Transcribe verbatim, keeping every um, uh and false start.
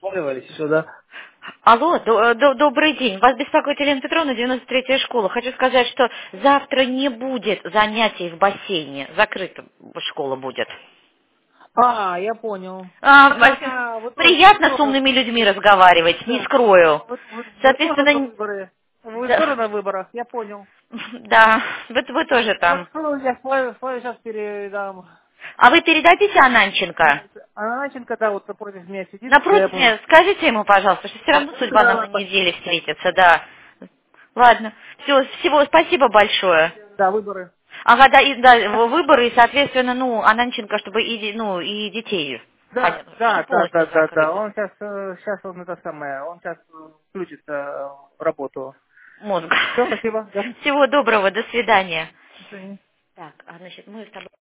Договаривались, все, да? Алло, до- до- добрый день. Вас беспокоит Елена Петровна, девяносто третья школа. Хочу сказать, что завтра не будет занятий в бассейне. Закрыта школа будет. А, я понял. А, Сейчас, во- а, вы тоже, вы приятно с тоже, умными людьми разговаривать, не да, скрою. вы, вы, вы тоже Соответственно, на н- выборы. Вы тоже да, на выборах, я понял. да, вы, вы тоже там. Хорошо, я свою, свою сейчас передам. А вы передадите Ананченко? А Наченко, да, вот напротив меня сидит, я Напротив ему... меня, скажите ему, пожалуйста, что все равно судьба нам на Да, неделе встретится, да. Ладно. Все, всего спасибо большое. да, выборы. Ага, да, и, да, в- выборы, и, соответственно, ну, Ананченко, чтобы и, де- ну, и детей, Да, понятно, да, чтобы да, да, полностью да, закрыть. да. Он сейчас, сейчас он это самое, он сейчас включится э, в работу. Мозг. Все, спасибо, да. Всего доброго, до свидания. До свидания. Так, а значит, мы с тобой...